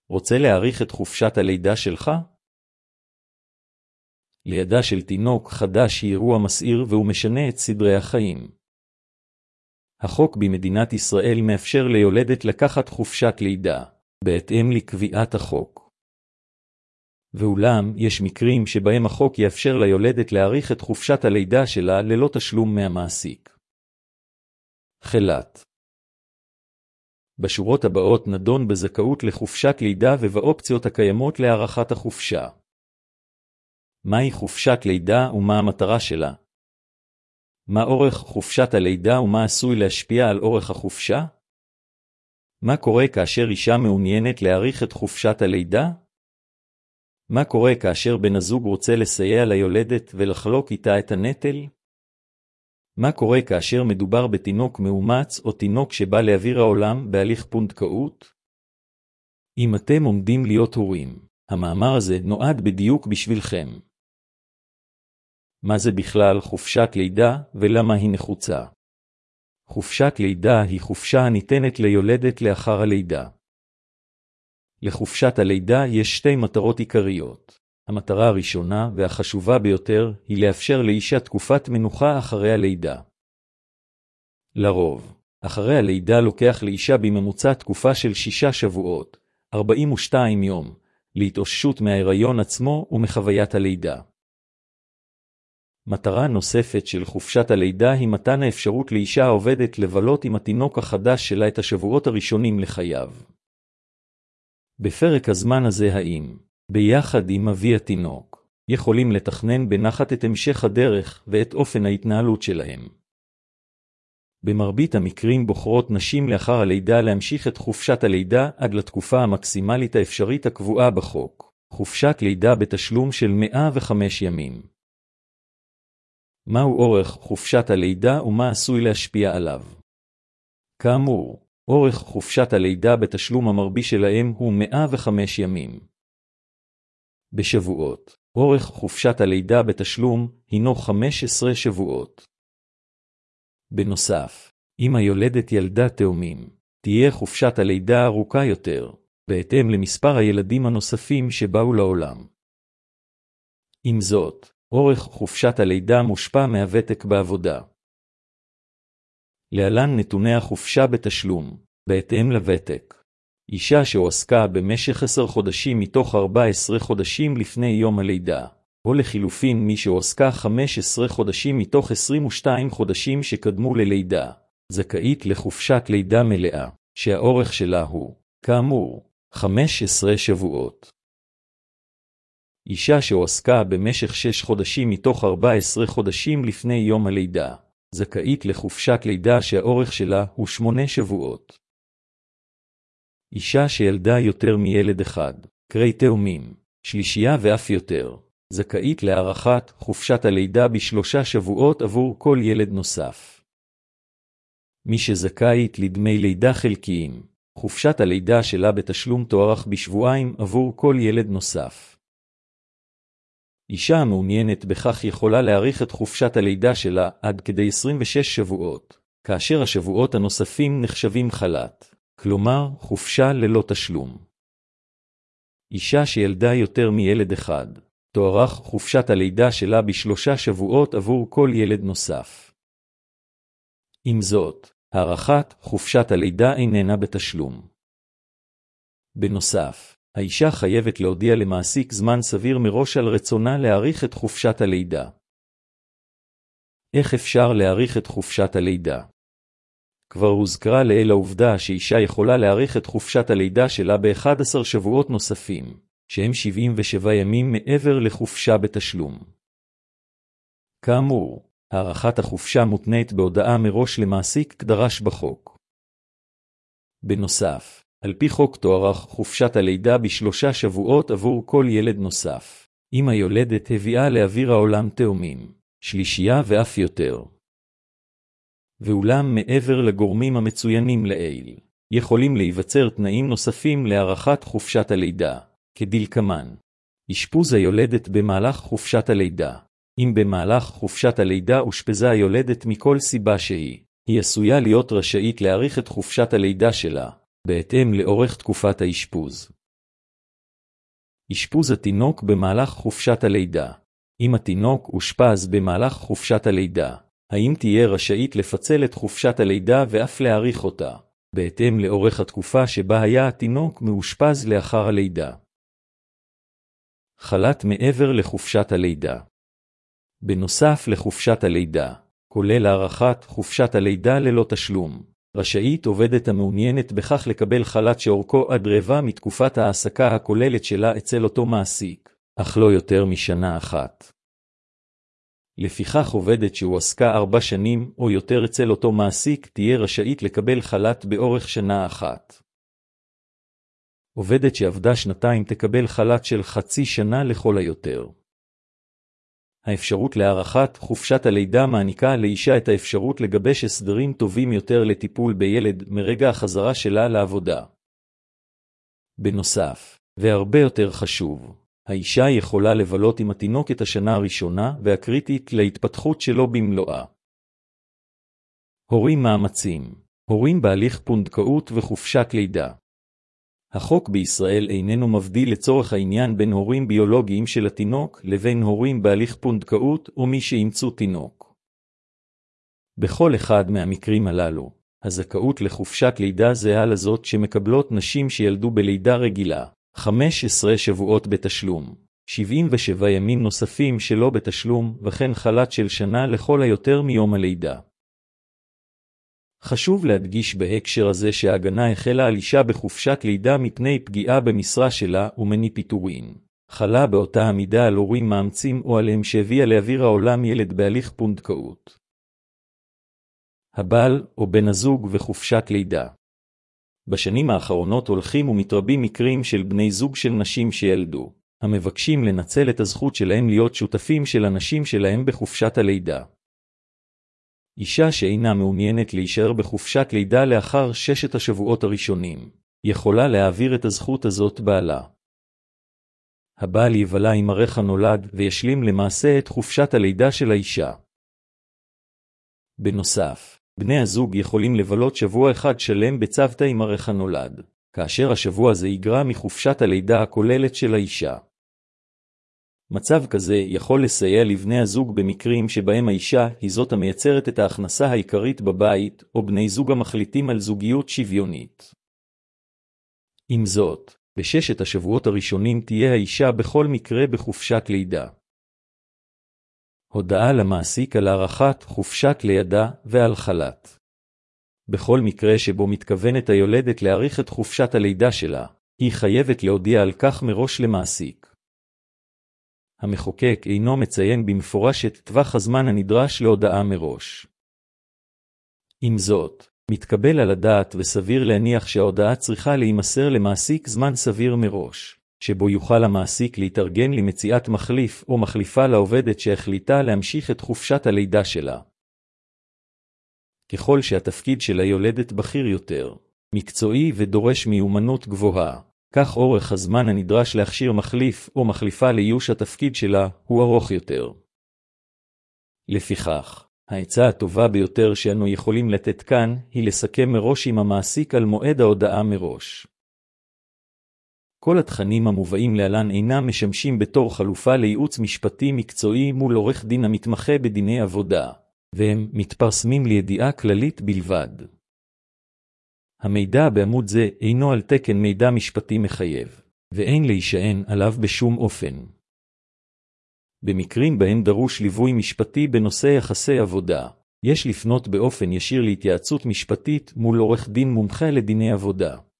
רוצה להאריך את חופשת הלידה שלך? לידה של תינוק חדש היא אירוע מסעיר והוא משנה את סדרי החיים. החוק במדינת ישראל מאפשר ליולדת לקחת חופשת לידה, בהתאם לקביעת החוק. ואולם, יש מקרים שבהם החוק יאפשר ליולדת להאריך את חופשת הלידה שלה ללא תשלום מהמעסיק. חל"ת. בשורות הבאות נדון בזכאות לחופשת לידה ובאופציות הקיימות להארכת החופשה. מהי חופשת לידה ומה המטרה שלה? מה אורך חופשת הלידה ומה עשוי להשפיע על אורך החופשה? מה קורה כאשר אישה מעוניינת להאריך את חופשת הלידה? מה קורה כאשר בן הזוג רוצה לסייע ליולדת ולחלוק איתה את הנטל? מה קורה כאשר מדובר בתינוק מאומץ או תינוק שבא לאוויר העולם בהליך פונדקאות? אם אתם עומדים להיות הורים, המאמר הזה נועד בדיוק בשבילכם. מה זה בכלל חופשת לידה ולמה היא נחוצה? חופשת לידה היא חופשה הניתנת ליולדת לאחר הלידה. לחופשת הלידה יש שתי מטרות עיקריות. המטרה הראשונה והחשובה ביותר היא לאפשר לאישה תקופת מנוחה אחרי הלידה. לרוב, אחרי הלידה לוקח לאישה בממוצע תקופה של 6 שבועות, 42 יום, להתאוששות מההיריון עצמו ומחוויית הלידה. מטרה נוספת של חופשת הלידה היא מתן האפשרות לאישה העובדת לבלות עם התינוק החדש שלה את השבועות הראשונים לחייו. בפרק הזמן הזה ביחד עם אבי התינוק, יכולים לתכנן בנחת את המשך הדרך ואת אופן ההתנהלות שלהם. במרבית המקרים בוחרות נשים לאחר הלידה להמשיך את חופשת הלידה עד לתקופה המקסימלית האפשרית הקבועה בחוק, חופשת לידה בתשלום של 105 ימים. מהו אורך חופשת הלידה ומה עשוי להשפיע עליו? כאמור, אורך חופשת הלידה בתשלום המרבי שלהם הוא 105 ימים. בשבועות, אורך חופשת הלידה בתשלום הינו 15 שבועות. בנוסף, אם היולדת ילדה תאומים, תהיה חופשת הלידה ארוכה יותר, בהתאם למספר הילדים הנוספים שבאו לעולם. עם זאת, אורך חופשת הלידה מושפע מהוותק בעבודה. להלן נתוני החופשה בתשלום, בהתאם לוותק. אישה שהועסקה במשך 10 חודשים מתוך 14 חודשים לפני יום הלידה, או לחילופין מי שהועסקה 15 חודשים מתוך 22 חודשים שקדמו ללידה, זכאית לחופשת לידה מלאה, שהאורך שלה הוא, כאמור, 15 שבועות. אישה שהועסקה במשך 6 חודשים מתוך 14 חודשים לפני יום הלידה, זכאית לחופשת לידה שהאורך שלה הוא 8 שבועות. אישה שילדה יותר מילד אחד, קרי תאומים, שלישייה ואף יותר, זכאית להארכת חופשת הלידה ב3 שבועות עבור כל ילד נוסף. מי שזכאית לדמי לידה חלקיים, חופשת הלידה שלה בתשלום תוארך בשבועיים עבור כל ילד נוסף. אישה המעוניינת בכך יכולה להאריך את חופשת הלידה שלה עד כדי 26 שבועות, כאשר השבועות הנוספים נחשבים חל"ת, כלומר חופשה ללא תשלום. אישה שילדה יותר מילד אחד, תוארך חופשת הלידה שלה ב3 שבועות עבור כל ילד נוסף. עם זאת, הארכת חופשת הלידה איננה בתשלום. בנוסף, האישה חייבת להודיע למעסיק זמן סביר מראש על רצונה להאריך את חופשת הלידה. איך אפשר להאריך את חופשת הלידה? כבר הוזכרה לעיל העובדה שאישה יכולה להאריך את חופשת הלידה שלה ב11 שבועות נוספים, שהם 77 ימים מעבר לחופשה בתשלום. כאמור, הארכת החופשה מותנית בהודעה מראש למעסיק כדרש בחוק. בנוסף, על פי חוק תוארך חופשת הלידה ב3 שבועות עבור כל ילד נוסף, אם היולדת הביאה לאוויר העולם תאומים, שלישייה ואף יותר. ואולם מעבר לגורמים המצוינים לעיל, יכולים להיווצר תנאים נוספים להארכת חופשת הלידה, כדלקמן. אשפוז היולדת במהלך חופשת הלידה. אם במהלך חופשת הלידה אושפזה היולדת מכל סיבה שהיא, היא עשויה להיות רשאית להאריך את חופשת הלידה שלה, בהתאם לאורך תקופת האשפוז. אשפוז התינוק במהלך חופשת הלידה. אם התינוק אושפז במהלך חופשת הלידה, האם תהיה רשאית לפצל את חופשת הלידה ואף להאריך אותה, בהתאם לאורך התקופה שבה היה התינוק מאושפז לאחר הלידה? חל"ת מעבר לחופשת הלידה. בנוסף לחופשת הלידה, כולל הארכת חופשת הלידה ללא תשלום, רשאית עובדת המעוניינת בכך לקבל חל"ת שאורכו עד רבע מתקופת העסקה הכוללת שלה אצל אותו מעסיק, אך לא יותר משנה אחת. לפיכך עובדת שהועסקה 4 שנים או יותר אצל אותו מעסיק תהיה רשאית לקבל חל"ת באורך שנה אחת. עובדת שעבדה 2 תקבל חל"ת של חצי שנה לכל היותר. האפשרות להארכת חופשת הלידה מעניקה לאישה את האפשרות לגבש הסדרים טובים יותר לטיפול בילד מרגע החזרה שלה לעבודה. בנוסף, והרבה יותר חשוב, האישה יכולה לבלות עם התינוק את השנה הראשונה והקריטית להתפתחות שלו במלואה. הורים מאמצים, הורים בהליך פונדקאות וחופשת לידה. החוק בישראל איננו מבדיל לצורך העניין בין הורים ביולוגיים של התינוק לבין הורים בהליך פונדקאות או מי שאימצו תינוק. בכל אחד מהמקרים הללו, הזכאות לחופשת לידה זהה לזאת שמקבלות נשים שילדו בלידה רגילה, 15 שבועות בתשלום, 77 ימים נוספים שלא בתשלום וכן חל"ת של שנה לכל היותר מיום הלידה. חשוב להדגיש בהקשר הזה שההגנה החלה על אישה בחופשת לידה מפני פגיעה במשרה שלה ומני פיטורין. חלה באותה המידה על הורים מאמצים או עליהם שהביאה לאוויר העולם ילד בהליך פונדקאות. הבעל או בן הזוג וחופשת לידה. בשנים האחרונות הולכים ומתרבים מקרים של בני זוג של נשים שילדו, המבקשים לנצל את הזכות שלהם להיות שותפים של הנשים שלהם בחופשת הלידה. אישה שאינה מעוניינת להישאר בחופשת לידה לאחר 6 השבועות הראשונים, יכולה להעביר את הזכות הזאת בעלה. הבעל יבלה עם ערך הנולד וישלים למעשה את חופשת הלידה של האישה. בנוסף, בני הזוג יכולים לבלות שבוע אחד שלם בצוותא עם ערך הנולד, כאשר השבוע הזה יגרע מחופשת הלידה הכוללת של האישה. מצב כזה יכול לסייע לבני הזוג במקרים שבהם האישה היא זאת המייצרת את ההכנסה העיקרית בבית, או בני זוג המחליטים על זוגיות שוויונית. עם זאת, ב6 השבועות הראשונים תהיה האישה בכל מקרה בחופשת לידה. הודעה למעסיק על הארכת חופשת לידה ועל חל"ת. בכל מקרה שבו מתכוונת היולדת להאריך את חופשת הלידה שלה, היא חייבת להודיע על כך מראש למעסיק. המחוקק אינו מציין במפורש את טווח הזמן הנדרש להודעה מראש. עם זאת, מתקבל על הדעת וסביר להניח שההודעה צריכה להימסר למעסיק זמן סביר מראש, שבו יוכל המעסיק להתארגן למציאת מחליף או מחליפה לעובדת שהחליטה להמשיך את חופשת הלידה שלה. ככל שהתפקיד של היולדת בכיר יותר, מקצועי ודורש מיומנות גבוהה, כך אורך הזמן הנדרש להכשיר מחליף או מחליפה לאיוש התפקיד שלה הוא ארוך יותר. לפיכך, העצה הטובה ביותר שאנו יכולים לתת כאן היא לסכם מראש עם המעסיק על מועד ההודעה מראש. כל התכנים המובאים להלן אינם משמשים בתור חלופה לייעוץ משפטי מקצועי מול עורך דין המתמחה בדיני עבודה, והם מתפרסמים לידיעה כללית בלבד. המידע בעמוד זה אינו על תקן מידע משפטי מחייב, ואין להישען עליו בשום אופן. במקרים בהם דרוש ליווי משפטי בנושא יחסי עבודה, יש לפנות באופן ישיר להתייעצות משפטית מול עורך דין מומחה לדיני עבודה.